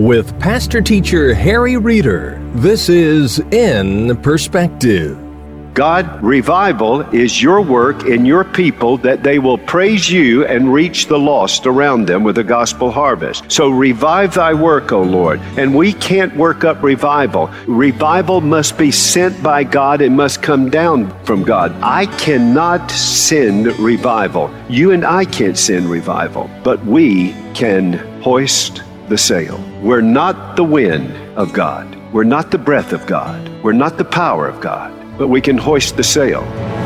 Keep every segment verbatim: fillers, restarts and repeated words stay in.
With Pastor Teacher Harry Reeder, this is In Perspective. God, revival is your work in your people that they will praise you and reach the lost around them with a gospel harvest. So revive thy work, O Lord. And we can't work up revival. Revival must be sent by God and must come down from God. I cannot send revival. You and I can't send revival, but we can hoist the sail. We're not the wind of God. We're not the breath of God. We're not the power of God. But we can hoist the sail.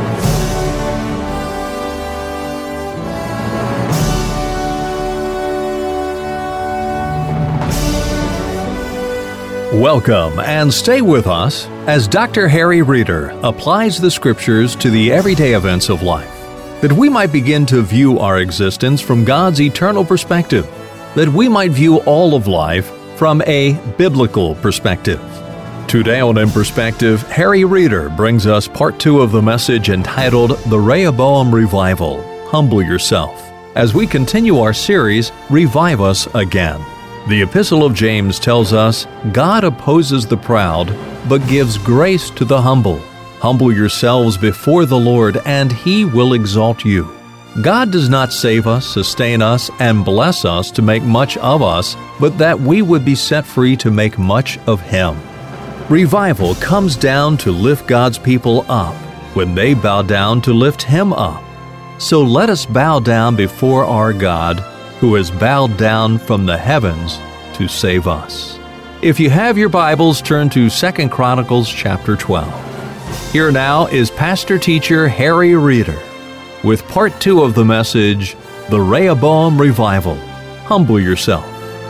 Welcome and stay with us as Doctor Harry Reeder applies the Scriptures to the everyday events of life, that we might begin to view our existence from God's eternal perspective, that we might view all of life from a biblical perspective. Today on In Perspective, Harry Reeder brings us part two of the message entitled The Rehoboam Revival, Humble Yourself, as we continue our series, Revive Us Again. The Epistle of James tells us, God opposes the proud, but gives grace to the humble. Humble yourselves before the Lord, and He will exalt you. God does not save us, sustain us, and bless us to make much of us, but that we would be set free to make much of Him. Revival comes down to lift God's people up when they bow down to lift Him up. So let us bow down before our God, who has bowed down from the heavens to save us. If you have your Bibles, turn to Second Chronicles chapter twelve. Here now is Pastor Teacher Harry Reeder with part two of the message, The Rehoboam Revival. Humble yourself.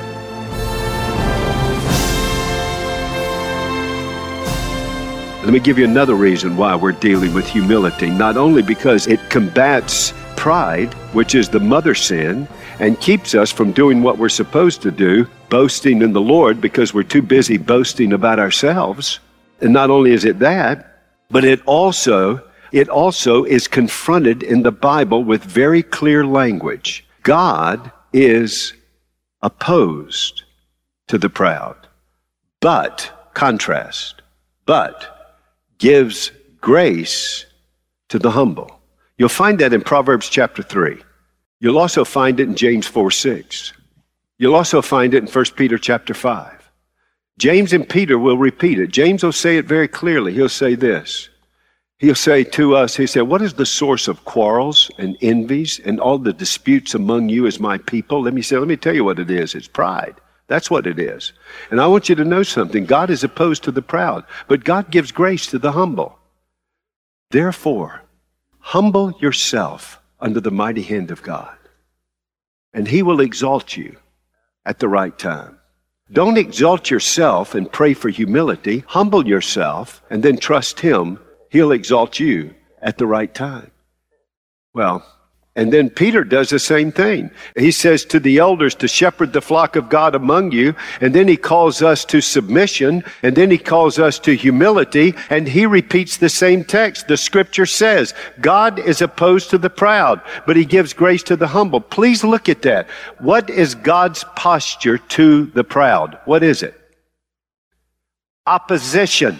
Let me give you another reason why we're dealing with humility. Not only because it combats pride, which is the mother sin, and keeps us from doing what we're supposed to do, boasting in the Lord, because we're too busy boasting about ourselves. And not only is it that, but it also, it also is confronted in the Bible with very clear language. God is opposed to the proud, but, contrast, but, gives grace to the humble. You'll find that in Proverbs chapter three. You'll also find it in James four six. You'll also find it in First Peter chapter five. James and Peter will repeat it. James will say it very clearly. He'll say this. He'll say to us, he said, what is the source of quarrels and envies and all the disputes among you as my people? Let me say, let me tell you what it is. It's pride. That's what it is. And I want you to know something. God is opposed to the proud, but God gives grace to the humble. Therefore, humble yourself under the mighty hand of God, and He will exalt you at the right time. Don't exalt yourself and pray for humility. Humble yourself and then trust Him. He'll exalt you at the right time. Well, and then Peter does the same thing. He says to the elders to shepherd the flock of God among you, and then he calls us to submission, and then he calls us to humility, and he repeats the same text. The Scripture says, God is opposed to the proud, but He gives grace to the humble. Please look at that. What is God's posture to the proud? What is it? Opposition.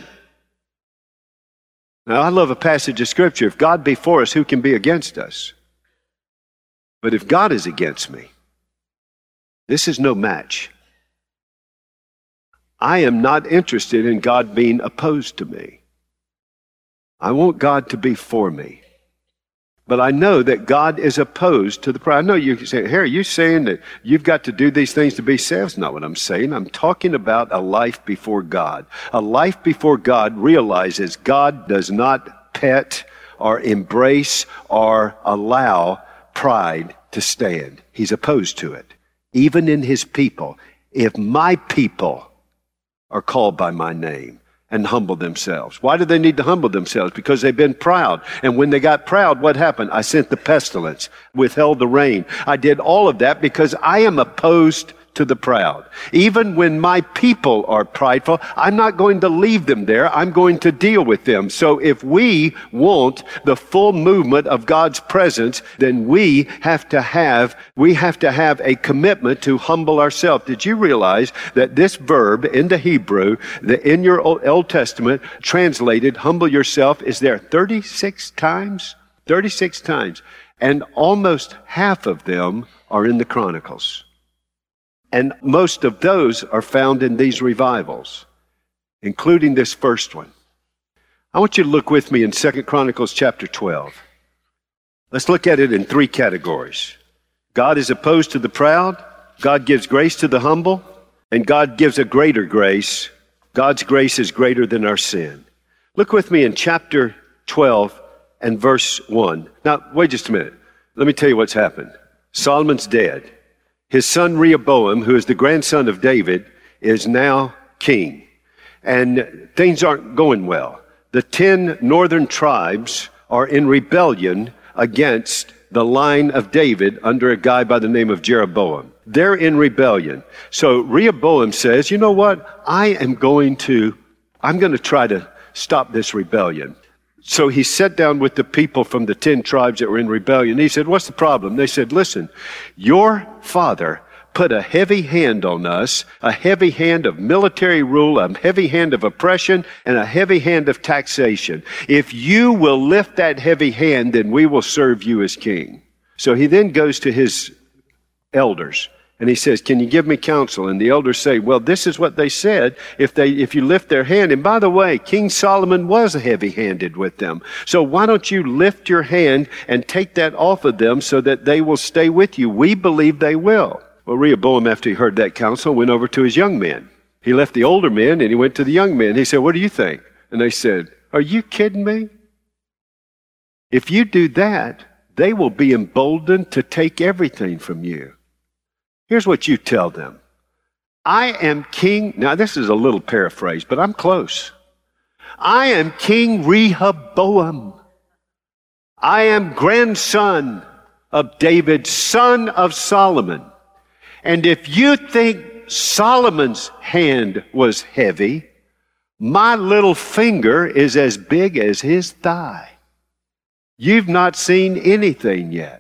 Now, I love a passage of Scripture. If God be for us, who can be against us? But if God is against me, this is no match. I am not interested in God being opposed to me. I want God to be for me. But I know that God is opposed to the proud. I know you say, Harry, you're saying that you've got to do these things to be saved. That's not what I'm saying. I'm talking about a life before God. A life before God realizes God does not pet or embrace or allow pride to stand. He's opposed to it. Even in His people. If my people are called by my name and humble themselves. Why do they need to humble themselves? Because they've been proud. And when they got proud, what happened? I sent the pestilence, withheld the rain. I did all of that because I am opposed to the proud. Even when my people are prideful, I'm not going to leave them there. I'm going to deal with them. So if we want the full movement of God's presence, then we have to have, we have to have a commitment to humble ourselves. Did you realize that this verb in the Hebrew, the, in your Old, Old Testament, translated humble yourself, is there thirty-six times? thirty-six times. And almost half of them are in the Chronicles. And most of those are found in these revivals, including this first one. I want you to look with me in Second Chronicles chapter twelve. Let's look at it in three categories. God is opposed to the proud, God gives grace to the humble, and God gives a greater grace. God's grace is greater than our sin. Look with me in chapter twelve and verse one. Now, wait just a minute. Let me tell you what's happened. Solomon's dead. His son Rehoboam, who is the grandson of David, is now king. And things aren't going well. The ten northern tribes are in rebellion against the line of David under a guy by the name of Jeroboam. They're in rebellion. So Rehoboam says, you know what? I am going to, I'm going to try to stop this rebellion. So he sat down with the people from the ten tribes that were in rebellion. He said, what's the problem? They said, listen, your father put a heavy hand on us, a heavy hand of military rule, a heavy hand of oppression, and a heavy hand of taxation. If you will lift that heavy hand, then we will serve you as king. So he then goes to his elders. And he says, can you give me counsel? And the elders say, well, this is what they said if they, if you lift their hand. And by the way, King Solomon was heavy-handed with them. So why don't you lift your hand and take that off of them so that they will stay with you? We believe they will. Well, Rehoboam, after he heard that counsel, went over to his young men. He left the older men and he went to the young men. He said, what do you think? And they said, are you kidding me? If you do that, they will be emboldened to take everything from you. Here's what you tell them. I am king. Now, this is a little paraphrase, but I'm close. I am King Rehoboam. I am grandson of David, son of Solomon. And if you think Solomon's hand was heavy, my little finger is as big as his thigh. You've not seen anything yet.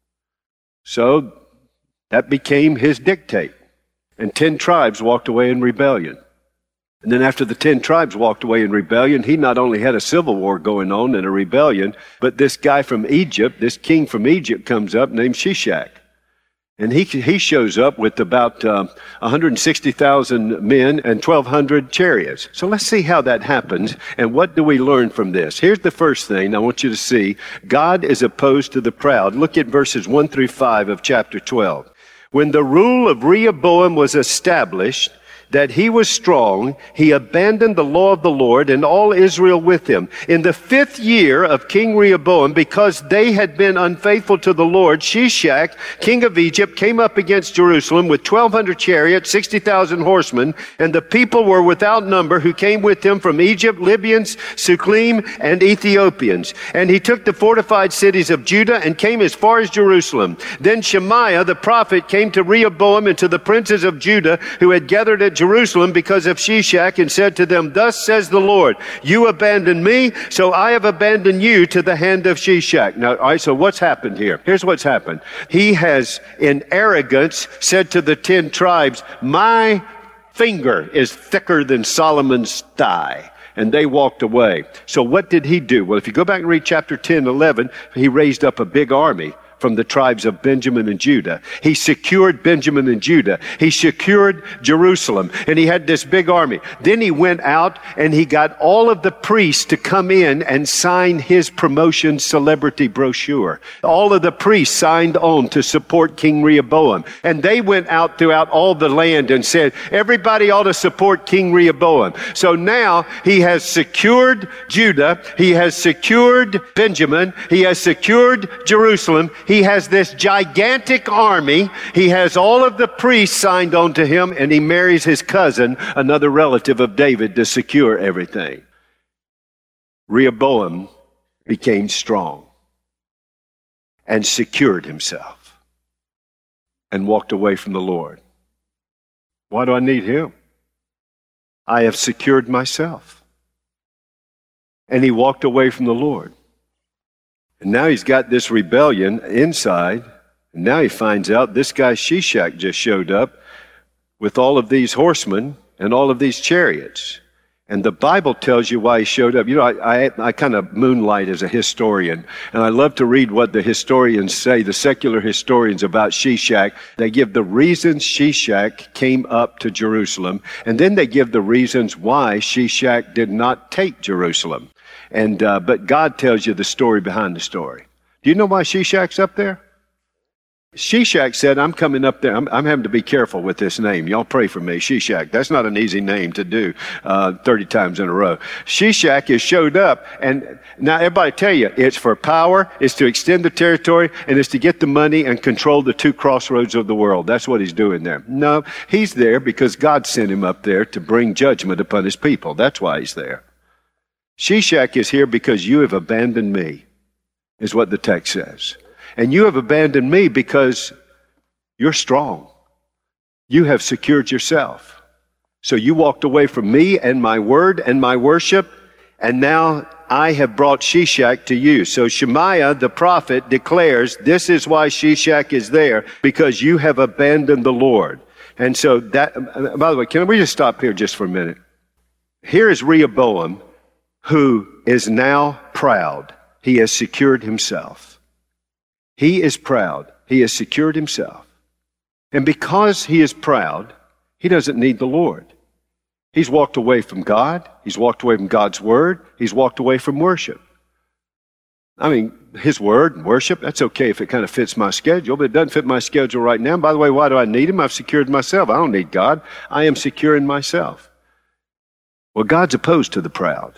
So that became his dictate. And ten tribes walked away in rebellion. And then after the ten tribes walked away in rebellion, he not only had a civil war going on and a rebellion, but this guy from Egypt, this king from Egypt comes up named Shishak. And he he shows up with about uh, one hundred sixty thousand men and twelve hundred chariots. So let's see how that happens and what do we learn from this. Here's the first thing I want you to see. God is opposed to the proud. Look at verses one through five of chapter twelve. When the rule of Rehoboam was established, that he was strong, he abandoned the law of the Lord and all Israel with him. In the fifth year of King Rehoboam, because they had been unfaithful to the Lord, Shishak, king of Egypt, came up against Jerusalem with twelve hundred chariots, sixty thousand horsemen, and the people were without number who came with him from Egypt, Libyans, Suklim, and Ethiopians. And he took the fortified cities of Judah and came as far as Jerusalem. Then Shemaiah the prophet came to Rehoboam and to the princes of Judah who had gathered at Jerusalem because of Shishak and said to them, thus says the Lord, you abandoned me, so I have abandoned you to the hand of Shishak. Now, all right, so what's happened here? Here's what's happened. He has, in arrogance, said to the ten tribes, my finger is thicker than Solomon's thigh. And they walked away. So what did he do? Well, if you go back and read chapter ten, eleven, he raised up a big army from the tribes of Benjamin and Judah. He secured Benjamin and Judah. He secured Jerusalem. And he had this big army. Then he went out and he got all of the priests to come in and sign his promotion celebrity brochure. All of the priests signed on to support King Rehoboam. And they went out throughout all the land and said, everybody ought to support King Rehoboam. So now he has secured Judah. He has secured Benjamin. He has secured Jerusalem. He has this gigantic army. He has all of the priests signed on to him, and he marries his cousin, another relative of David, to secure everything. Rehoboam became strong and secured himself and walked away from the Lord. Why do I need him? I have secured myself. And he walked away from the Lord. And now he's got this rebellion inside. And now he finds out this guy Shishak just showed up with all of these horsemen and all of these chariots. And the Bible tells you why he showed up. You know, I, I, I kind of moonlight as a historian, and I love to read what the historians say, the secular historians about Shishak. They give the reasons Shishak came up to Jerusalem, and then they give the reasons why Shishak did not take Jerusalem. And uh, but God tells you the story behind the story. Do you know why Shishak's up there? Shishak said, I'm coming up there. I'm, I'm having to be careful with this name. Y'all pray for me. Shishak. That's not an easy name to do uh, thirty times in a row. Shishak has showed up, and now everybody tell you, it's for power, it's to extend the territory, and it's to get the money and control the two crossroads of the world. That's what he's doing there. No, he's there because God sent him up there to bring judgment upon his people. That's why he's there. Shishak is here because you have abandoned me, is what the text says. And you have abandoned me because you're strong. You have secured yourself. So you walked away from me and my word and my worship, and now I have brought Shishak to you. So Shemaiah the prophet declares, this is why Shishak is there, because you have abandoned the Lord. And so that, by the way, can we just stop here just for a minute? Here is Rehoboam, who is now proud. He has secured himself. He is proud. He has secured himself. And because he is proud, he doesn't need the Lord. He's walked away from God. He's walked away from God's word. He's walked away from worship. I mean, his word and worship, that's okay if it kind of fits my schedule, but it doesn't fit my schedule right now. And by the way, why do I need him? I've secured myself. I don't need God. I am secure in myself. Well, God's opposed to the proud.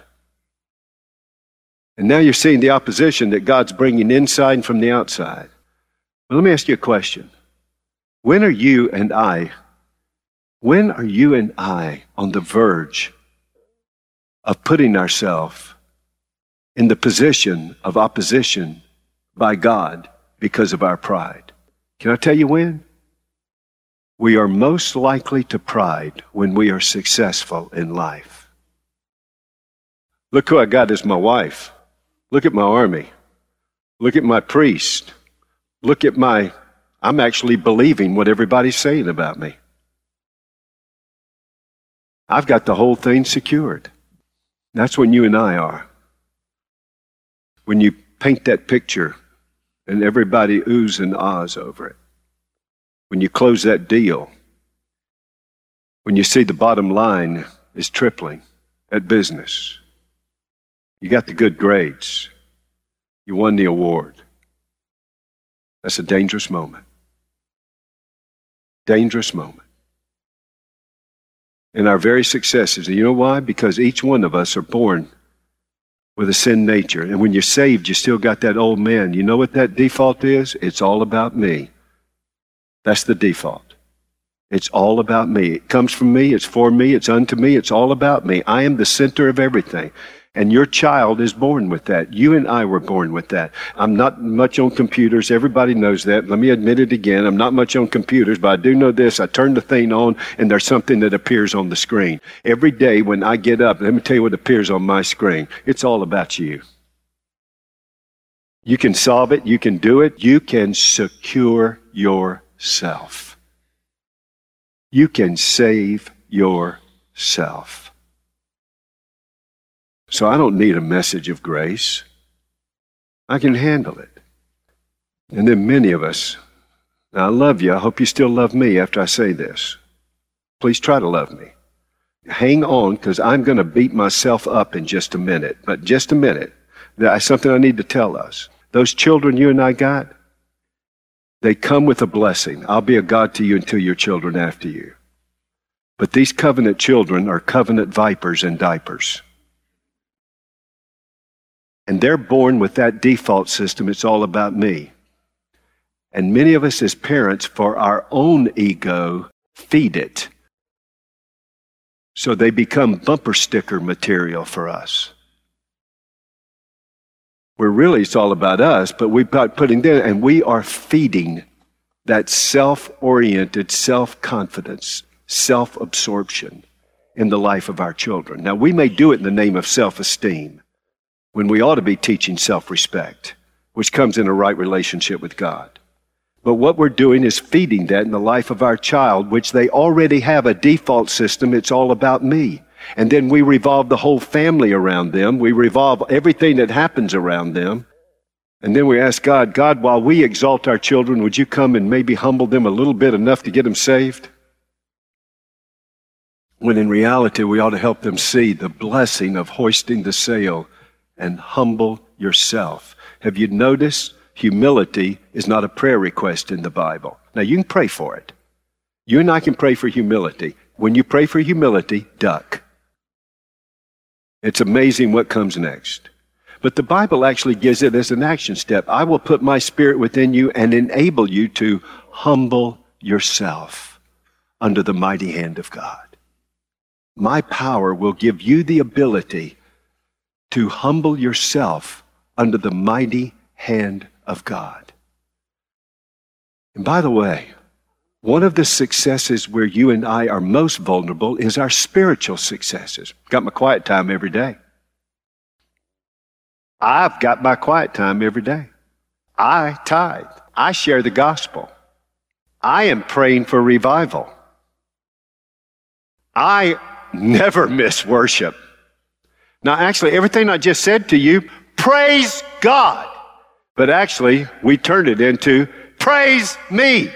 And now you're seeing the opposition that God's bringing inside and from the outside. Well, let me ask you a question. When are you and I, when are you and I on the verge of putting ourselves in the position of opposition by God because of our pride? Can I tell you when? We are most likely to pride when we are successful in life. Look who I got as my wife. Look at my army. Look at my priest. Look at my, I'm actually believing what everybody's saying about me. I've got the whole thing secured. That's when you and I are. When you paint that picture and everybody oohs and ahs over it. When you close that deal. When you see the bottom line is tripling at business. You got the good grades. You won the award. That's a dangerous moment. Dangerous moment. And our very successes, you know why? Because each one of us are born with a sin nature. And when you're saved, you still got that old man. You know what that default is? It's all about me. That's the default. It's all about me. It comes from me. It's for me. It's unto me. It's all about me. I am the center of everything. And your child is born with that. You and I were born with that. I'm not much on computers. Everybody knows that. Let me admit it again. I'm not much on computers, but I do know this. I turn the thing on, and there's something that appears on the screen. Every day when I get up, let me tell you what appears on my screen. It's all about you. You can solve it. You can do it. You can secure yourself. You can save yourself. So I don't need a message of grace. I can handle it. And then many of us, now I love you. I hope you still love me after I say this. Please try to love me. Hang on, because I'm going to beat myself up in just a minute. But just a minute. That's something I need to tell us. Those children you and I got, they come with a blessing. I'll be a God to you until your children after you. But these covenant children are covenant vipers in diapers. And they're born with that default system. It's all about me. And many of us as parents, for our own ego, feed it. So they become bumper sticker material for us. Where really it's all about us, but we've got putting there, and we are feeding that self-oriented self-confidence self-absorption in the life of our children. Now, we may do it in the name of self-esteem when we ought to be teaching self-respect, which comes in a right relationship with God. But what we're doing is feeding that in the life of our child, which they already have a default system. It's all about me. And then we revolve the whole family around them. We revolve everything that happens around them. And then we ask God, God, while we exalt our children, would you come and maybe humble them a little bit, enough to get them saved? When in reality, we ought to help them see the blessing of hoisting the sail and humble yourself. Have you noticed humility is not a prayer request in the Bible? Now, you can pray for it. You and I can pray for humility. When you pray for humility, duck. It's amazing what comes next. But the Bible actually gives it as an action step. I will put my Spirit within you and enable you to humble yourself under the mighty hand of God. My power will give you the ability to humble yourself under the mighty hand of God. And by the way, one of the successes where you and I are most vulnerable is our spiritual successes. Got my quiet time every day. I've got my quiet time every day. I tithe. I share the gospel. I am praying for revival. I never miss worship. Now, actually, everything I just said to you, praise God. But actually, we turned it into praise me.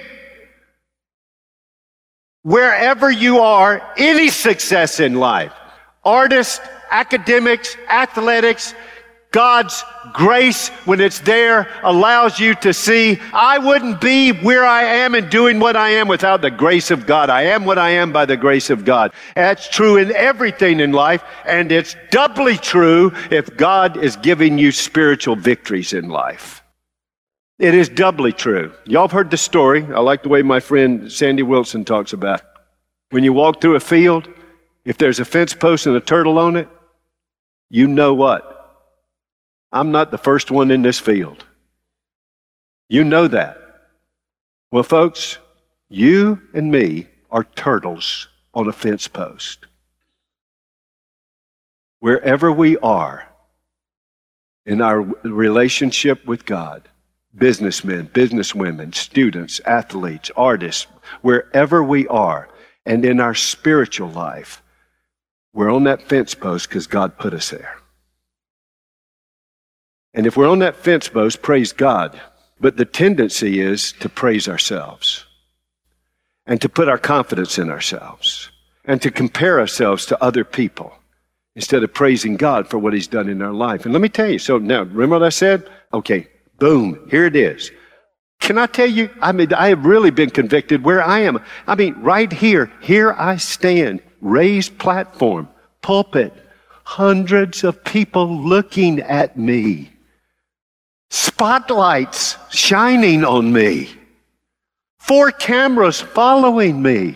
Wherever you are, any success in life, artists, academics, athletics, God's grace, when it's there, allows you to see, I wouldn't be where I am and doing what I am without the grace of God. I am what I am by the grace of God. That's true in everything in life, and it's doubly true if God is giving you spiritual victories in life. It is doubly true. Y'all have heard the story. I like the way my friend Sandy Wilson talks about it. When you walk through a field, if there's a fence post and a turtle on it, you know what? I'm not the first one in this field. You know that. Well, folks, you and me are turtles on a fence post. Wherever we are in our relationship with God, businessmen, businesswomen, students, athletes, artists, wherever we are, and in our spiritual life, we're on that fence post because God put us there. And if we're on that fence post, praise God. But the tendency is to praise ourselves and to put our confidence in ourselves and to compare ourselves to other people instead of praising God for what He's done in our life. And let me tell you, so now, remember what I said? Okay, boom, here it is. Can I tell you, I mean, I have really been convicted where I am. I mean, right here, here I stand, raised platform, pulpit, hundreds of people looking at me. Spotlights shining on me. Four cameras following me.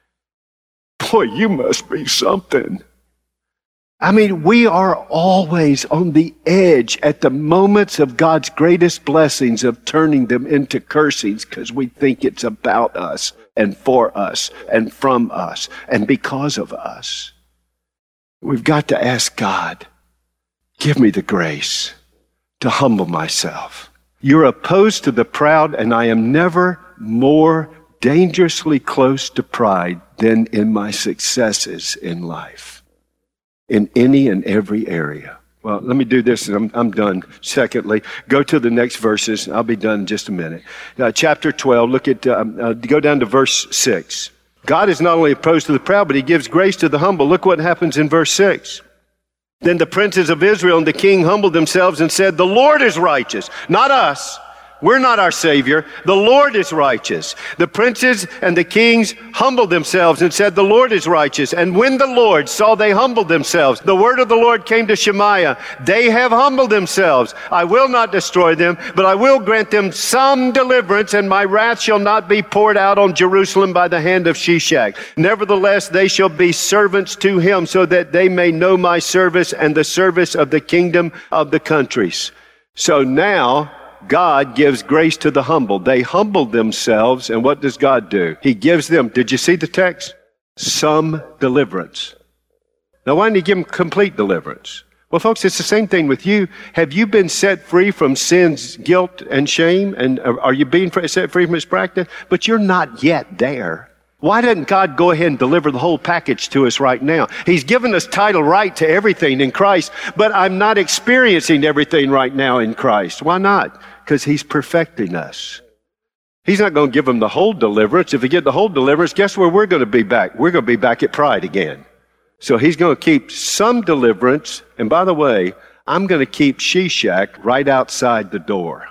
Boy, you must be something. I mean, we are always on the edge at the moments of God's greatest blessings of turning them into cursings because we think it's about us and for us and from us and because of us. We've got to ask God, give me the grace to humble myself. You're opposed to the proud, and I am never more dangerously close to pride than in my successes in life, in any and every area. Well, let me do this, and I'm, I'm done. Secondly, go to the next verses. I'll be done in just a minute. Uh, chapter twelve, look at, um, uh, go down to verse six. God is not only opposed to the proud, but He gives grace to the humble. Look what happens in verse six. Then the princes of Israel and the king humbled themselves and said, the Lord is righteous, not us. We're not our Savior. The Lord is righteous. The princes and the kings humbled themselves and said, the Lord is righteous. And when the Lord saw they humbled themselves, the word of the Lord came to Shemaiah. They have humbled themselves. I will not destroy them, but I will grant them some deliverance, and my wrath shall not be poured out on Jerusalem by the hand of Shishak. Nevertheless, they shall be servants to him, so that they may know my service and the service of the kingdom of the countries. So now, God gives grace to the humble. They humbled themselves, and what does God do? He gives them, did you see the text? some deliverance. Now, why didn't he give them complete deliverance? Well, folks, it's the same thing with you. Have you been set free from sin's guilt and shame? And are you being set free from its practice? But you're not yet there. Why doesn't God go ahead and deliver the whole package to us right now? He's given us title right to everything in Christ, but I'm not experiencing everything right now in Christ. Why not? Because He's perfecting us. He's not going to give them the whole deliverance. If we get the whole deliverance, guess where we're going to be back? We're going to be back at pride again. So He's going to keep some deliverance. And by the way, I'm going to keep Shishak right outside the door.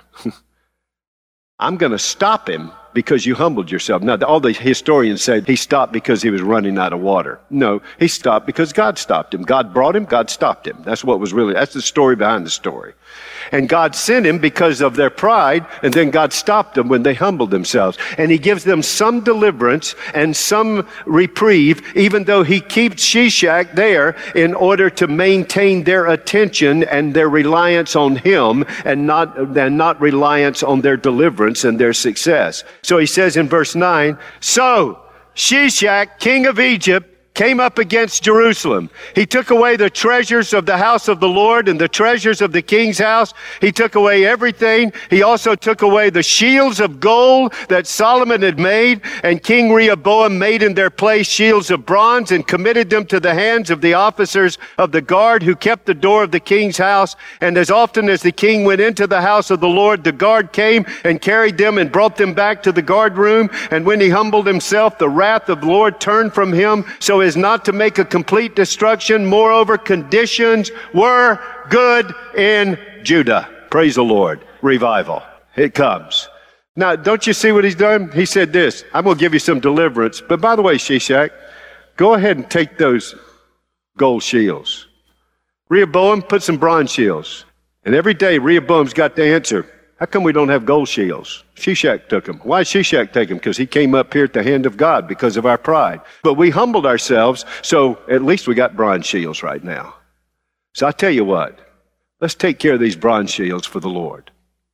I'm going to stop him because you humbled yourself. Now, all the historians say he stopped because he was running out of water. No, he stopped because God stopped him. God brought him, God stopped him. That's what was really, that's the story behind the story. And God sent him because of their pride, and then God stopped them when they humbled themselves. And He gives them some deliverance and some reprieve, even though He keeps Shishak there in order to maintain their attention and their reliance on Him and not, and not reliance on their deliverance and their success. So He says in verse nine, so Shishak, king of Egypt, came up against Jerusalem. He took away the treasures of the house of the Lord and the treasures of the king's house. He took away everything. He also took away the shields of gold that Solomon had made, and King Rehoboam made in their place shields of bronze and committed them to the hands of the officers of the guard who kept the door of the king's house. And as often as the king went into the house of the Lord, the guard came and carried them and brought them back to the guard room. And when he humbled himself, the wrath of the Lord turned from him, so as not to make a complete destruction. Moreover, conditions were good in Judah. Praise the Lord. Revival. It comes. Now, don't you see what he's done? He said this, I'm going to give you some deliverance. But by the way, Shishak, go ahead and take those gold shields. Rehoboam, put some bronze shields. And every day, Rehoboam's got the answer. How come we don't have gold shields? Shishak took them. Why did Shishak take them? Because he came up here at the hand of God because of our pride. But we humbled ourselves, so at least we got bronze shields right now. So I tell you what, let's take care of these bronze shields for the Lord.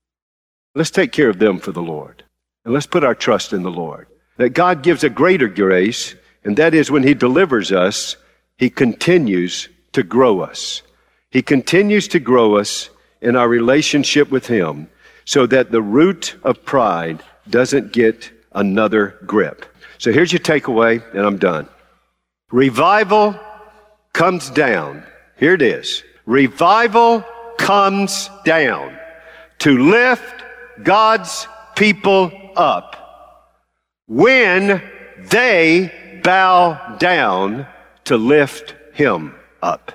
Let's take care of them for the Lord. And let's put our trust in the Lord. That God gives a greater grace, and that is when He delivers us, He continues to grow us. He continues to grow us in our relationship with Him, so that the root of pride doesn't get another grip. So here's your takeaway, and I'm done. Revival comes down. Here it is. Revival comes down to lift God's people up when they bow down to lift Him up.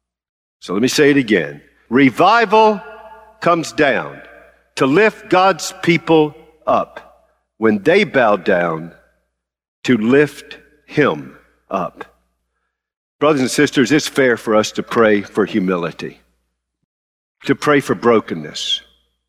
So let me say it again. Revival comes down to lift God's people up when they bow down to lift Him up. Brothers and sisters, it's fair for us to pray for humility, to pray for brokenness.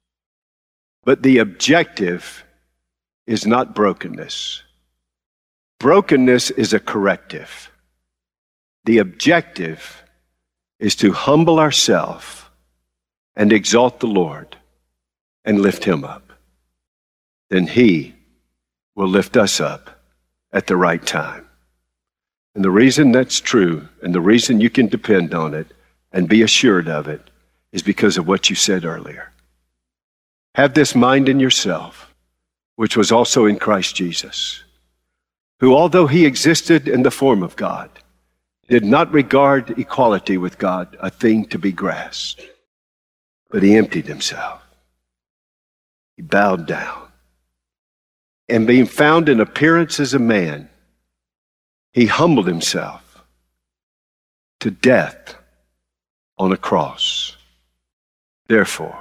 But the objective is not brokenness. Brokenness is a corrective. The objective is to humble ourselves and exalt the Lord and lift Him up. Then He will lift us up at the right time. And the reason that's true, and the reason you can depend on it and be assured of it, is because of what you said earlier. Have this mind in yourself, which was also in Christ Jesus, who, although He existed in the form of God, did not regard equality with God a thing to be grasped, but He emptied Himself. He bowed down. And being found in appearance as a man, He humbled Himself to death on a cross. Therefore,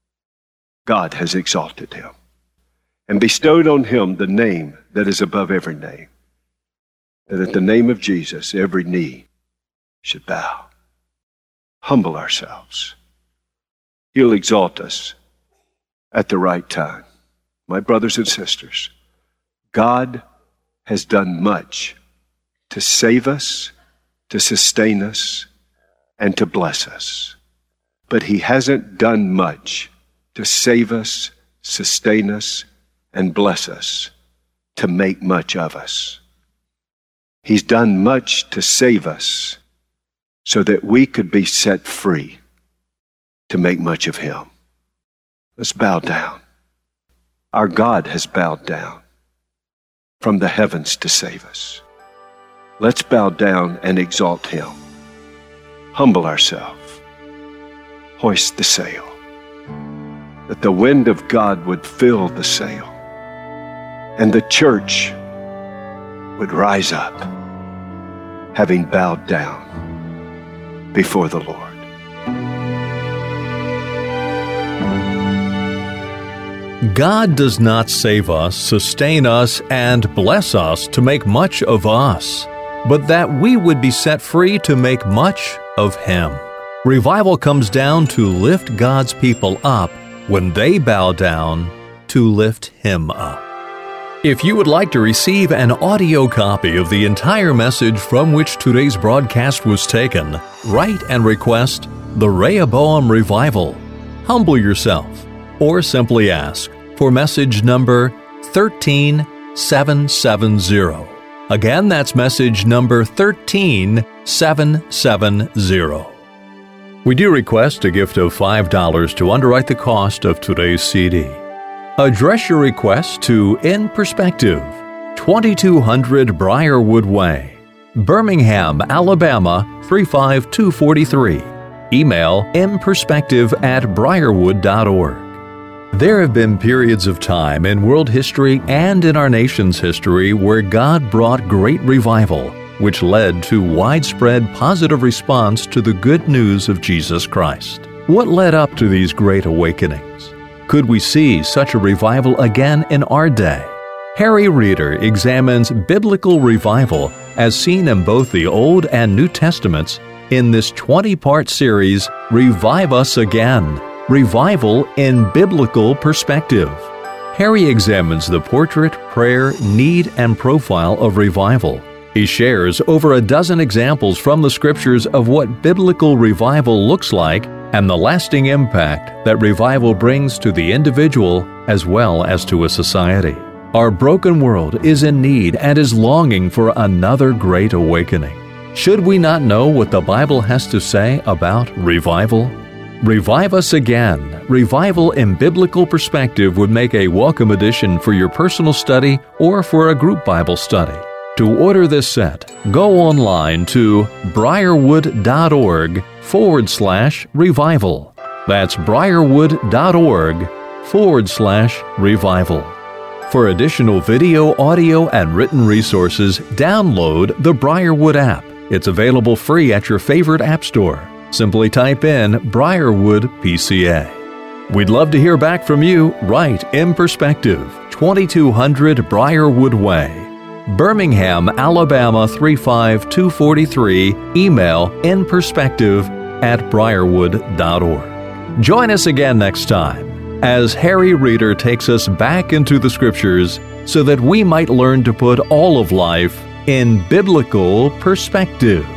God has exalted Him and bestowed on Him the name that is above every name, that at the name of Jesus every knee should bow. Humble ourselves. He'll exalt us at the right time. My brothers and sisters, God has done much to save us, to sustain us, and to bless us. But He hasn't done much to save us, sustain us, and bless us, to make much of us. He's done much to save us so that we could be set free to make much of Him. Let's bow down. Our God has bowed down from the heavens to save us. Let's bow down and exalt Him. Humble ourselves. Hoist the sail. That the wind of God would fill the sail. And the church would rise up, having bowed down before the Lord. God does not save us, sustain us, and bless us to make much of us, but that we would be set free to make much of Him. Revival comes down to lift God's people up when they bow down to lift Him up. If you would like to receive an audio copy of the entire message from which today's broadcast was taken, write and request the Rehoboam Revival. Humble yourself, or simply ask for message number thirteen seven seven zero. Again, that's message number thirteen seven seven zero. We do request a gift of five dollars to underwrite the cost of today's C D. Address your request to In Perspective, twenty-two hundred Briarwood Way, Birmingham, Alabama three five two four three. Email inperspective at briarwood dot org. There have been periods of time in world history and in our nation's history where God brought great revival, which led to widespread positive response to the good news of Jesus Christ. What led up to these great awakenings? Could we see such a revival again in our day? Harry Reeder examines biblical revival as seen in both the Old and New Testaments in this twenty-part series, Revive Us Again, Revival in Biblical Perspective. Harry examines the portrait, prayer, need, and profile of revival. He shares over a dozen examples from the Scriptures of what biblical revival looks like and the lasting impact that revival brings to the individual as well as to a society. Our broken world is in need and is longing for another great awakening. Should we not know what the Bible has to say about revival? Revive Us Again, Revival in Biblical Perspective would make a welcome addition for your personal study or for a group Bible study. To order this set, go online to briarwood.org forward slash revival. That's briarwood.org forward slash revival. For additional video, audio, and written resources, download the Briarwood app. It's available free at your favorite app store. Simply type in Briarwood P C A. We'd love to hear back from you. Write In Perspective, twenty-two hundred Briarwood Way, Birmingham, Alabama three five two four three. Email inperspective at briarwood dot org. Join us again next time as Harry Reeder takes us back into the Scriptures so that we might learn to put all of life in biblical perspective.